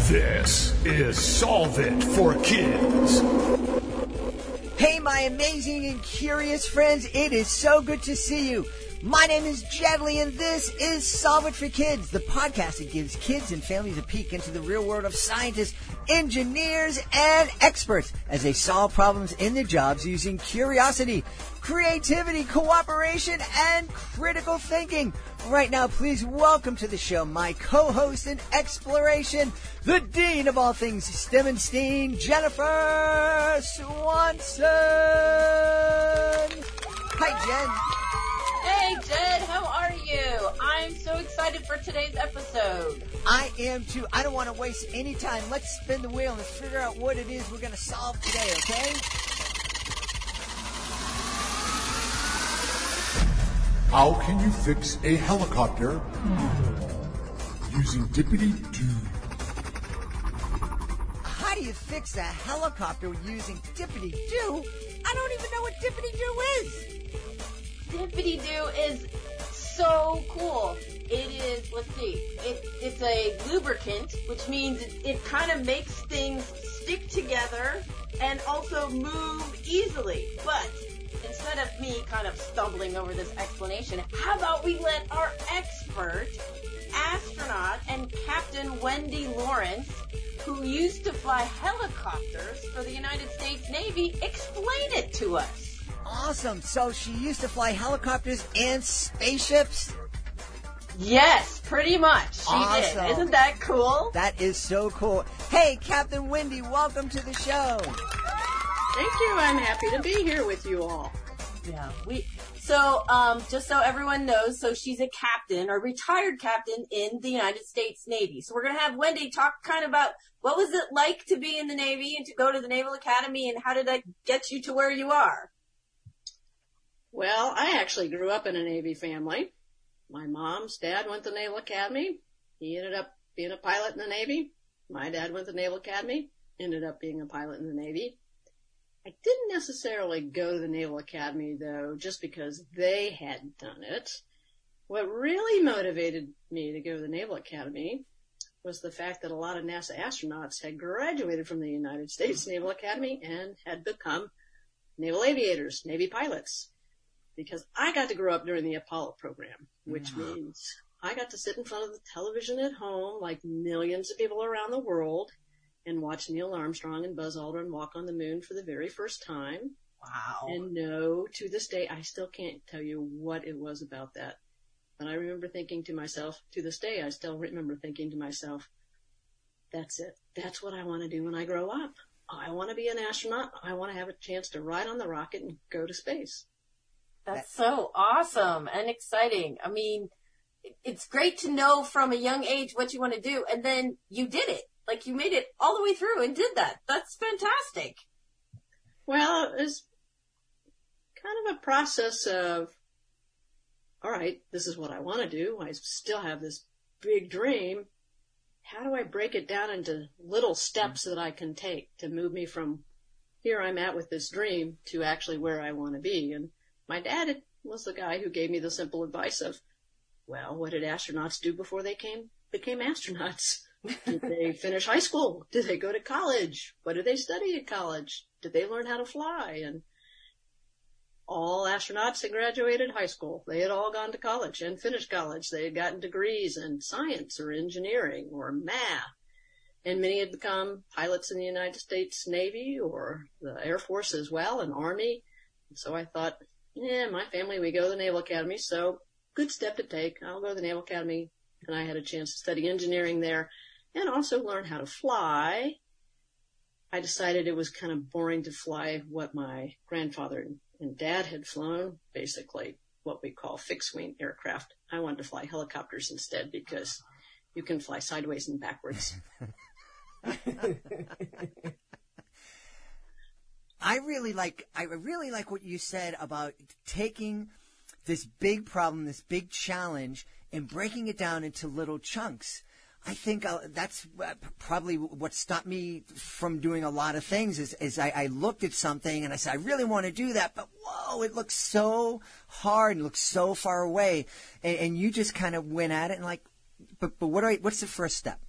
This is Solve It for Kids. Hey, my amazing and curious friends, it is so good to see you. My name is Jedley, and this is Solve It for Kids, the podcast that gives kids and families a peek into the real world of scientists, engineers, and experts as they solve problems in their jobs using curiosity, creativity, cooperation, and critical thinking. Right now, please welcome to the show my co-host in exploration, the dean of all things STEM and STEAM, Jennifer Swanson. Hi, Jen. Hey, Jed, how are you? I'm so excited for today's episode. I am too. I don't want to waste any time. Let's spin the wheel and let's figure out what it is we're going to solve today, okay? How can you fix a helicopter using Dippity-Doo? How do you fix a helicopter using Dippity-Doo? I don't even know what Dippity-Doo is. Dippity-Doo is so cool. It is, let's see, it's a lubricant, which means it kind of makes things stick together and also move easily. But instead of me kind of stumbling over this explanation, how about we let our expert, astronaut, and Captain Wendy Lawrence, who used to fly helicopters for the United States Navy, explain it to us. Awesome. So she used to fly helicopters and spaceships? Yes, pretty much. She did. Isn't that cool? That is so cool. Hey, Captain Wendy, welcome to the show. Thank you. I'm happy to be here with you all. Yeah. Just so everyone knows, so she's a captain or retired captain in the United States Navy. So we're going to have Wendy talk kind of about what was it like to be in the Navy and to go to the Naval Academy, and how did that get you to where you are? Well, I actually grew up in a Navy family. My mom's dad went to the Naval Academy. He ended up being a pilot in the Navy. My dad went to the Naval Academy, ended up being a pilot in the Navy. I didn't necessarily go to the Naval Academy, though, just because they hadn't done it. What really motivated me to go to the Naval Academy was the fact that a lot of NASA astronauts had graduated from the United States Naval Academy and had become naval aviators, Navy pilots. Because I got to grow up during the Apollo program, which means I got to sit in front of the television at home like millions of people around the world and watch Neil Armstrong and Buzz Aldrin walk on the moon for the very first time. Wow. And no, to this day, I still can't tell you what it was about that. But I remember thinking to myself, to this day, I still remember thinking to myself, that's it. That's what I want to do when I grow up. I want to be an astronaut. I want to have a chance to ride on the rocket and go to space. That's so awesome and exciting. I mean, it's great to know from a young age what you want to do, and then you did it. Like, you made it all the way through and did that. That's fantastic. Well, it was kind of a process of, all right, this is what I want to do. I still have this big dream. How do I break it down into little steps that I can take to move me from here I'm at with this dream to actually where I want to be? And my dad was the guy who gave me the simple advice of, well, what did astronauts do before they became astronauts? Did they finish high school? Did they go to college? What did they study at college? Did they learn how to fly? And all astronauts had graduated high school. They had all gone to college and finished college. They had gotten degrees in science or engineering or math. And many had become pilots in the United States Navy or the Air Force as well, and Army. And so I thought, my family, we go to the Naval Academy, so good step to take. I'll go to the Naval Academy. And I had a chance to study engineering there and also learn how to fly. I decided it was kind of boring to fly what my grandfather and dad had flown, basically what we call fixed-wing aircraft. I wanted to fly helicopters instead because you can fly sideways and backwards. I really like what you said about taking this big problem, this big challenge, and breaking it down into little chunks. I think that's probably what stopped me from doing a lot of things is I looked at something and I said, I really want to do that, but whoa, it looks so hard and looks so far away. And you just kind of went at it and like, but what's the first step?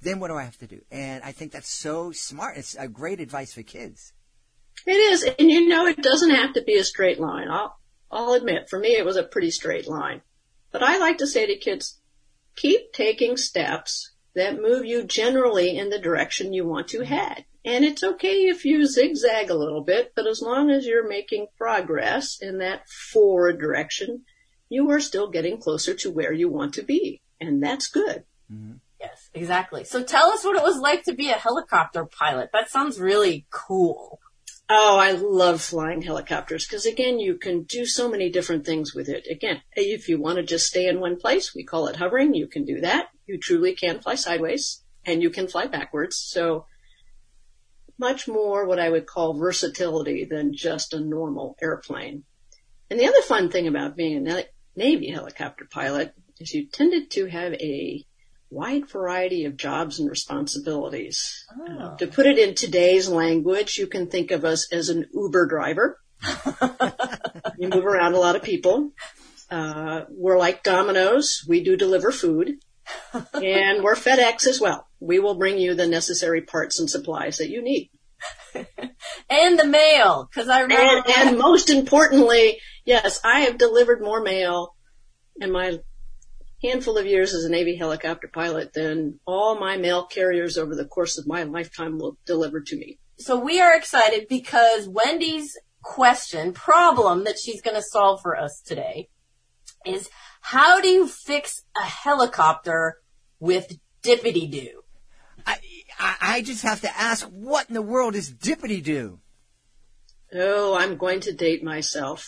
then what do I have to do? And I think that's so smart. It's a great advice for kids. It is. And it doesn't have to be a straight line. I'll admit, for me, it was a pretty straight line. But I like to say to kids, keep taking steps that move you generally in the direction you want to head. And it's okay if you zigzag a little bit, but as long as you're making progress in that forward direction, you are still getting closer to where you want to be. And that's good. Mm-hmm. Yes, exactly. So tell us what it was like to be a helicopter pilot. That sounds really cool. Oh, I love flying helicopters because, again, you can do so many different things with it. Again, if you want to just stay in one place, we call it hovering. You can do that. You truly can fly sideways and you can fly backwards. So much more what I would call versatility than just a normal airplane. And the other fun thing about being a Navy helicopter pilot is you tended to have a wide variety of jobs and responsibilities. Oh. To put it in today's language, you can think of us as an Uber driver. You move around a lot of people. We're like Domino's. We do deliver food. And we're FedEx as well. We will bring you the necessary parts and supplies that you need. And the mail, because I remember. And most importantly, yes, I have delivered more mail in my handful of years as a Navy helicopter pilot than all my mail carriers over the course of my lifetime will deliver to me. So we are excited because Wendy's problem that she's going to solve for us today is, how do you fix a helicopter with dippity-doo? I just have to ask, what in the world is dippity-doo? Oh, I'm going to date myself.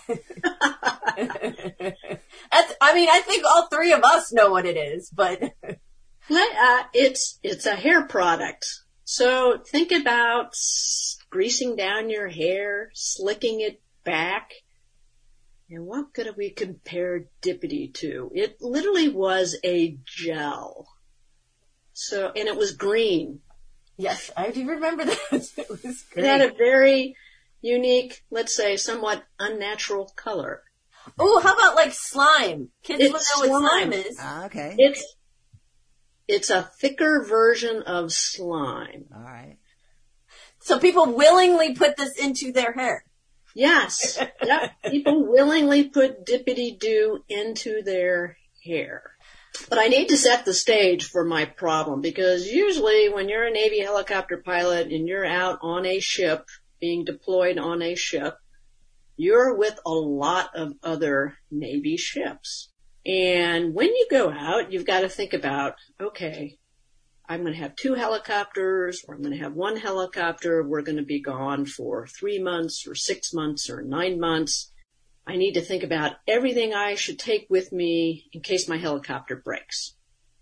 I think all three of us know what it is, but it's a hair product. So think about greasing down your hair, slicking it back. And what could we compare dippity to? It literally was a gel. And it was green. Yes, I do remember that. It was great. It had a very unique, let's say, somewhat unnatural color. Oh, how about like slime? Kids would know what slime is. Okay. It's a thicker version of slime. All right. So people willingly put this into their hair. Yes. Yeah. People willingly put dippity-doo into their hair. But I need to set the stage for my problem, because usually when you're a Navy helicopter pilot and you're out on a ship, being deployed on a ship, you're with a lot of other Navy ships. And when you go out, you've got to think about, okay, I'm going to have 2 helicopters, or I'm going to have 1 helicopter. We're going to be gone for 3 months or 6 months or 9 months. I need to think about everything I should take with me in case my helicopter breaks.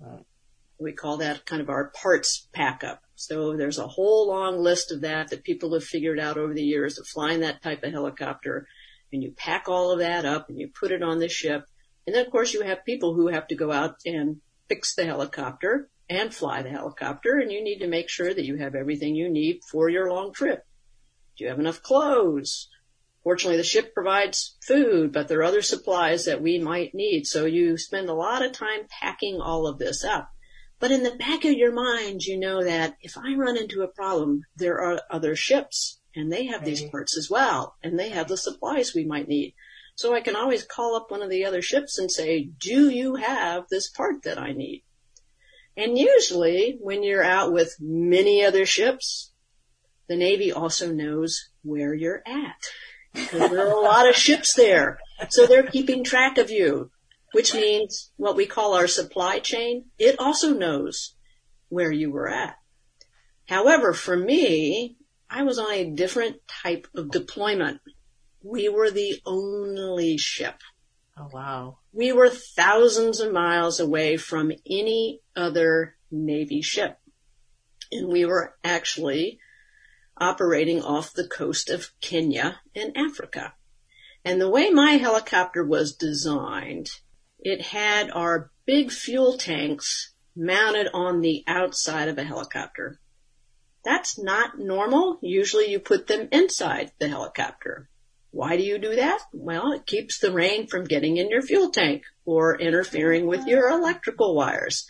We call that kind of our parts pack-up. So there's a whole long list of that people have figured out over the years of flying that type of helicopter. And you pack all of that up and you put it on the ship. And then, of course, you have people who have to go out and fix the helicopter and fly the helicopter. And you need to make sure that you have everything you need for your long trip. Do you have enough clothes? Fortunately, the ship provides food, but there are other supplies that we might need. So you spend a lot of time packing all of this up. But in the back of your mind, you know that if I run into a problem, there are other ships, and they have these parts as well, and they have the supplies we might need. So I can always call up one of the other ships and say, do you have this part that I need? And usually, when you're out with many other ships, the Navy also knows where you're at. Because there are a lot of ships there. So they're keeping track of you, which means what we call our supply chain. It also knows where you were at. However, for me, I was on a different type of deployment. We were the only ship. Oh, wow. We were thousands of miles away from any other Navy ship. And we were actually operating off the coast of Kenya in Africa. And the way my helicopter was designed, it had our big fuel tanks mounted on the outside of a helicopter. That's not normal. Usually you put them inside the helicopter. Why do you do that? Well, it keeps the rain from getting in your fuel tank or interfering with your electrical wires.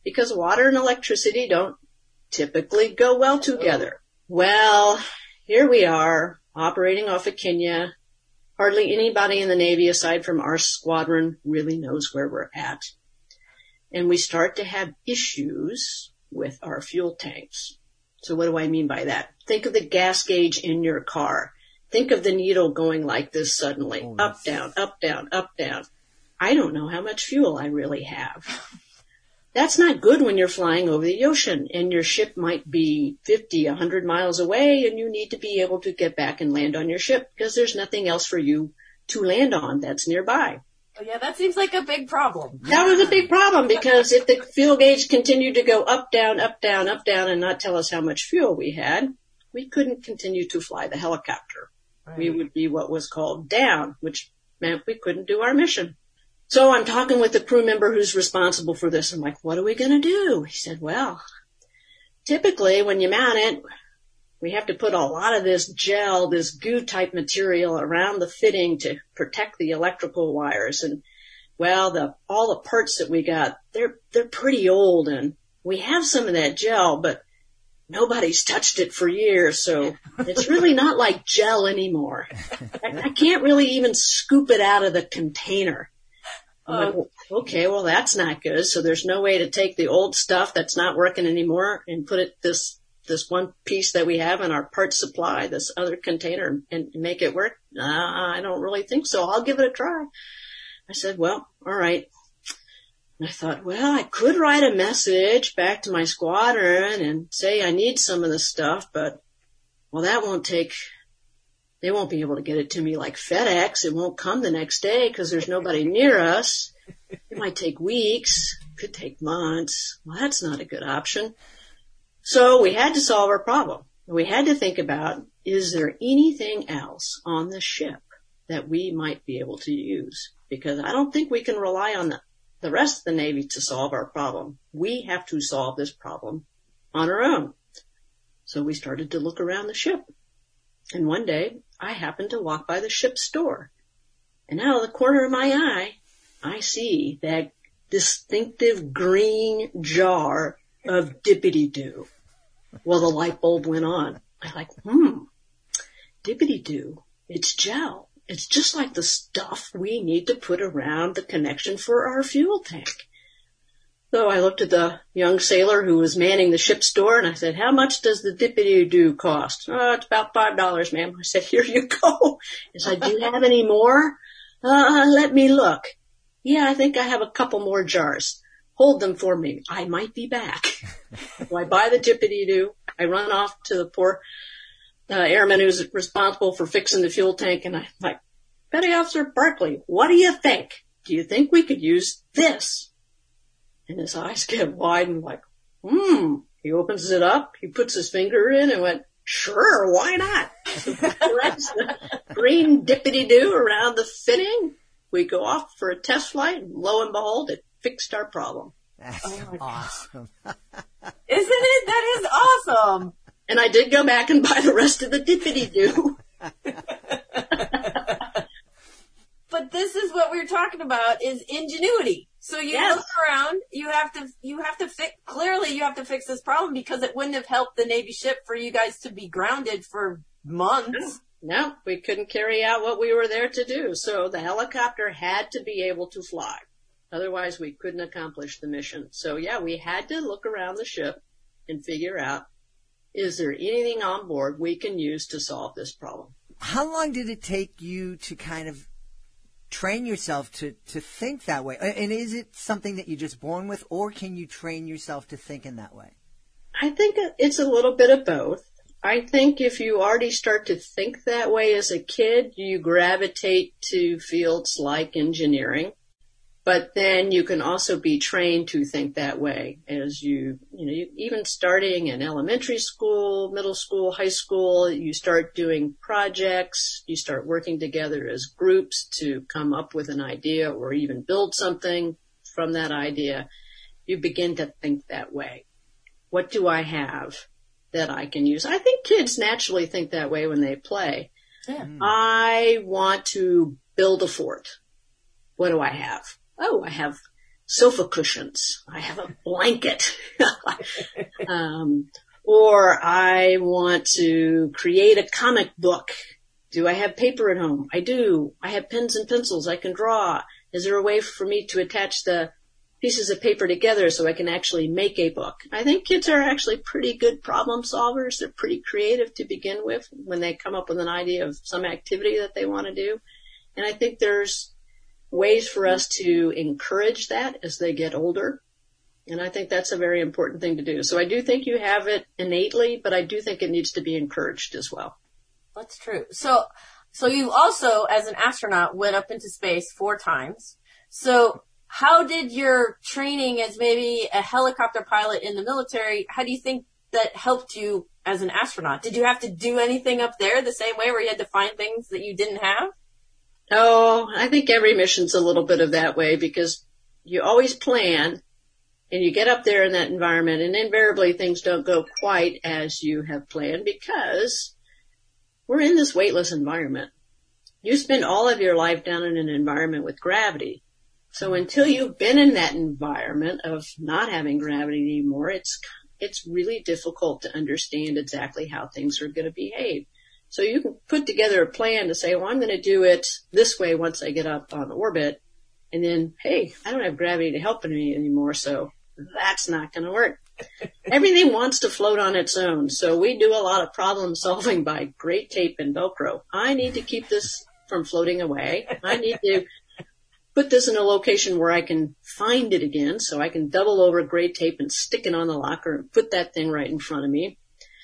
because water and electricity don't typically go well together. Well, here we are operating off of Kenya. Hardly anybody in the Navy aside from our squadron really knows where we're at. And we start to have issues with our fuel tanks. So what do I mean by that? Think of the gas gauge in your car. Think of the needle going like this suddenly. Up, down, up, down, up, down. I don't know how much fuel I really have. That's not good when you're flying over the ocean and your ship might be 50, 100 miles away and you need to be able to get back and land on your ship because there's nothing else for you to land on that's nearby. Oh yeah, that seems like a big problem. That was a big problem because if the fuel gauge continued to go up, down, up, down, up, down and not tell us how much fuel we had, we couldn't continue to fly the helicopter. Right. We would be what was called down, which meant we couldn't do our mission. So I'm talking with the crew member who's responsible for this. I'm like, what are we going to do? He said, well, typically when you mount it, we have to put a lot of this gel, this goo type material around the fitting to protect the electrical wires. And well, all the parts that we got, they're pretty old and we have some of that gel, but nobody's touched it for years. So it's really not like gel anymore. I can't really even scoop it out of the container. Like, okay, well that's not good. So there's no way to take the old stuff that's not working anymore and put it this one piece that we have in our parts supply, this other container, and make it work. I don't really think so. I'll give it a try. I said, well, all right. And I thought, well, I could write a message back to my squadron and say I need some of the stuff, but well, they won't be able to get it to me like FedEx. It won't come the next day because there's nobody near us. It might take weeks, could take months. Well, that's not a good option. So we had to solve our problem. We had to think about, is there anything else on the ship that we might be able to use? Because I don't think we can rely on the rest of the Navy to solve our problem. We have to solve this problem on our own. So we started to look around the ship. And one day, I happened to walk by the ship's door. And out of the corner of my eye, I see that distinctive green jar of dippity-doo. Well, the light bulb went on. I'm like, dippity-doo. It's gel. It's just like the stuff we need to put around the connection for our fuel tank. So I looked at the young sailor who was manning the ship's door and I said, how much does the dippity-doo cost? Oh, it's about $5, ma'am. I said, here you go. He said, do you have any more? Let me look. Yeah, I think I have a couple more jars. Hold them for me. I might be back. So I buy the dippity-doo. I run off to the poor airman who's responsible for fixing the fuel tank. And I'm like, Petty Officer Barkley, what do you think? Do you think we could use this? And his eyes get wide and like, He opens it up. He puts his finger in and went, sure, why not? So that's the green dippity-doo around the fitting. We go off for a test flight and lo and behold, it fixed our problem. That's awesome. Isn't it? That is awesome. And I did go back and buy the rest of the dippity-doo. But this is what we were talking about is ingenuity. So you look around, you have to fix this problem because it wouldn't have helped the Navy ship for you guys to be grounded for months. No, we couldn't carry out what we were there to do. So the helicopter had to be able to fly. Otherwise we couldn't accomplish the mission. So yeah, we had to look around the ship and figure out, is there anything on board we can use to solve this problem? How long did it take you to kind of train yourself to think that way? And is it something that you're just born with, or can you train yourself to think in that way? I think it's a little bit of both. I think if you already start to think that way as a kid, you gravitate to fields like engineering. But then you can also be trained to think that way as you even starting in elementary school, middle school, high school, you start doing projects, you start working together as groups to come up with an idea or even build something from that idea. You begin to think that way. What do I have that I can use? I think kids naturally think that way when they play. Yeah. I want to build a fort. What do I have? Oh, I have sofa cushions. I have a blanket. Or I want to create a comic book. Do I have paper at home? I do. I have pens and pencils. I can draw. Is there a way for me to attach the pieces of paper together so I can actually make a book? I think kids are actually pretty good problem solvers. They're pretty creative to begin with when they come up with an idea of some activity that they want to do. And I think there's ways for us to encourage that as they get older. And I think that's a very important thing to do. So I do think you have it innately, but I do think it needs to be encouraged as well. That's true. So you also, as an astronaut, went up into space 4 times. So how did your training as maybe a helicopter pilot in the military, how do you think that helped you as an astronaut? Did you have to do anything up there the same way where you had to find things that you didn't have? Oh, I think every mission's a little bit of that way because you always plan and you get up there in that environment and invariably things don't go quite as you have planned because we're in this weightless environment. You spend all of your life down in an environment with gravity. So until you've been in that environment of not having gravity anymore, it's really difficult to understand exactly how things are going to behave. So you can put together a plan to say, well, I'm going to do it this way once I get up on orbit. And then, hey, I don't have gravity to help me anymore, so that's not going to work. Everything wants to float on its own. So we do a lot of problem solving by great tape and Velcro. I need to keep this from floating away. I need to put this in a location where I can find it again so I can double over great tape and stick it on the locker and put that thing right in front of me.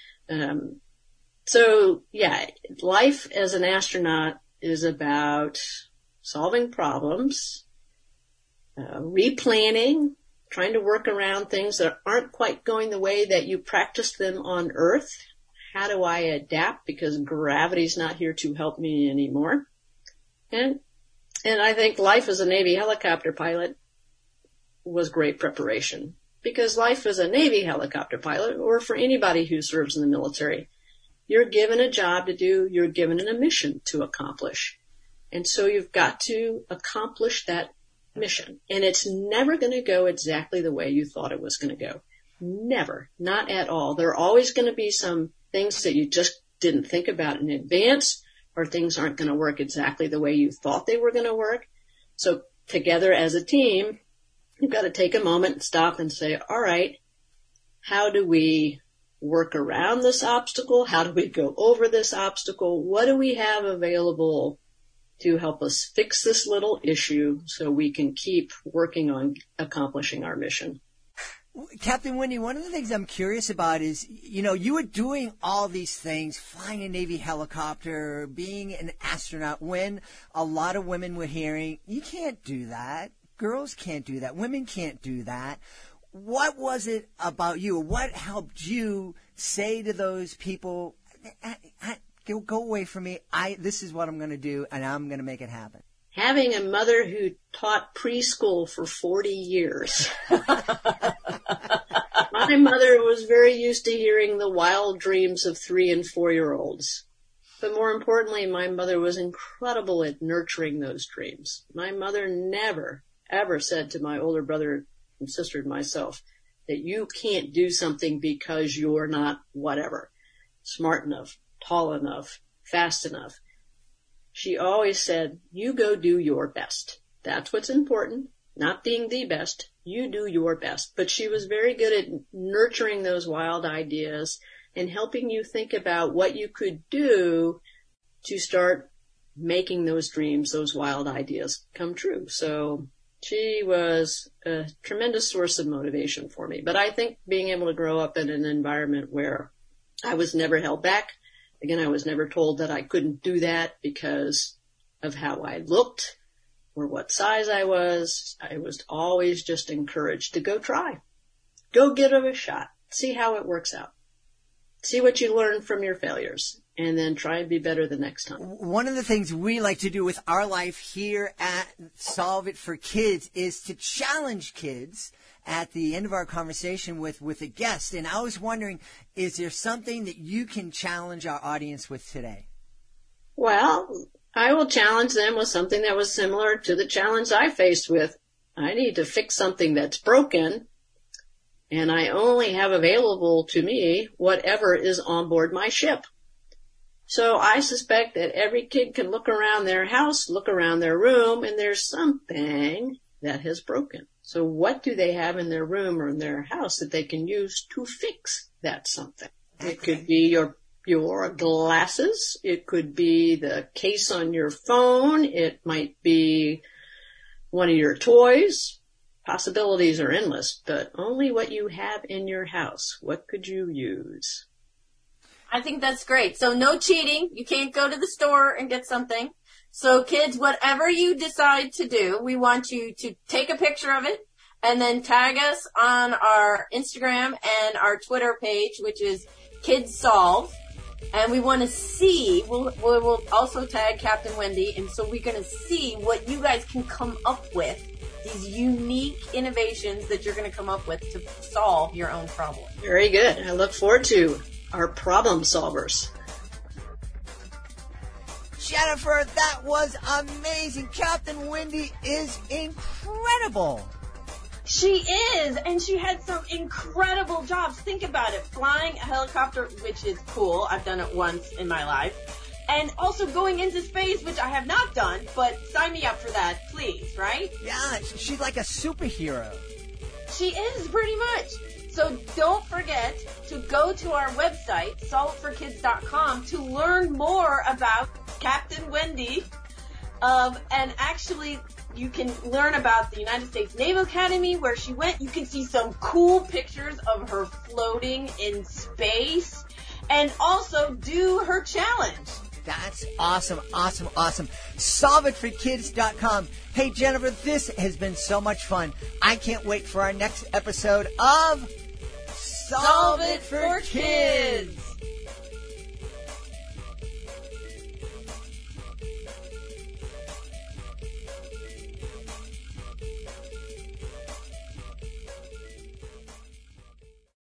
So yeah, life as an astronaut is about solving problems, replanning, trying to work around things that aren't quite going the way that you practiced them on Earth. How do I adapt because gravity's not here to help me anymore? And I think life as a Navy helicopter pilot was great preparation because life as a Navy helicopter pilot or for anybody who serves in the military, you're given a job to do, you're given a mission to accomplish. And so you've got to accomplish that mission. And it's never going to go exactly the way you thought it was going to go. Never. Not at all. There are always going to be some things that you just didn't think about in advance or things aren't going to work exactly the way you thought they were going to work. So together as a team, you've got to take a moment and stop and say, all right, how do we work around this obstacle? How do we go over this obstacle? What do we have available to help us fix this little issue so we can keep working on accomplishing our mission? Captain Wendy, one of the things I'm curious about is, you were doing all these things, flying a Navy helicopter, being an astronaut, when a lot of women were hearing, you can't do that. Girls can't do that. Women can't do that. What was it about you? What helped you say to those people, go away from me. This is what I'm going to do, and I'm going to make it happen? Having a mother who taught preschool for 40 years. My mother was very used to hearing the wild dreams of 3- and 4-year-olds. But more importantly, my mother was incredible at nurturing those dreams. My mother never, ever said to my older brother and sister and myself that you can't do something because you're not whatever, smart enough, tall enough, fast enough. She always said, you go do your best. That's what's important, not being the best. You do your best. But she was very good at nurturing those wild ideas and helping you think about what you could do to start making those dreams, those wild ideas come true. So she was a tremendous source of motivation for me. But I think being able to grow up in an environment where I was never held back. Again, I was never told that I couldn't do that because of how I looked or what size I was. I was always just encouraged to go try. Go give it a shot. See how it works out. See what you learn from your failures. And then try and be better the next time. One of the things we like to do with our life here at Solve It for Kids is to challenge kids at the end of our conversation with a guest. And I was wondering, is there something that you can challenge our audience with today? Well, I will challenge them with something that was similar to the challenge I faced with I need to fix something that's broken, and I only have available to me whatever is on board my ship. So I suspect that every kid can look around their house, look around their room, and there's something that has broken. So what do they have in their room or in their house that they can use to fix that something? It could be your glasses. It could be the case on your phone. It might be one of your toys. Possibilities are endless, but only what you have in your house. What could you use? I think that's great. So no cheating. You can't go to the store and get something. So kids, whatever you decide to do, we want you to take a picture of it and then tag us on our Instagram and our Twitter page, which is Kids Solve. And we want to see, we'll also tag Captain Wendy, and so we're going to see what you guys can come up with, these unique innovations that you're going to come up with to solve your own problem. Very good. I look forward to our problem solvers. Jennifer, that was amazing. Captain Wendy is incredible. She is, and she had some incredible jobs. Think about it. Flying a helicopter, which is cool. I've done it once in my life. And also going into space, which I have not done, but sign me up for that, please, right? Yeah, she's like a superhero. She is, pretty much. So don't forget to go to our website, solveitforkids.com, to learn more about Captain Wendy. And actually, you can learn about the United States Naval Academy, where she went. You can see some cool pictures of her floating in space, and also do her challenge. That's awesome, awesome, awesome. SolveItForKids.com. Hey, Jennifer, this has been so much fun. I can't wait for our next episode of Solve It for Kids.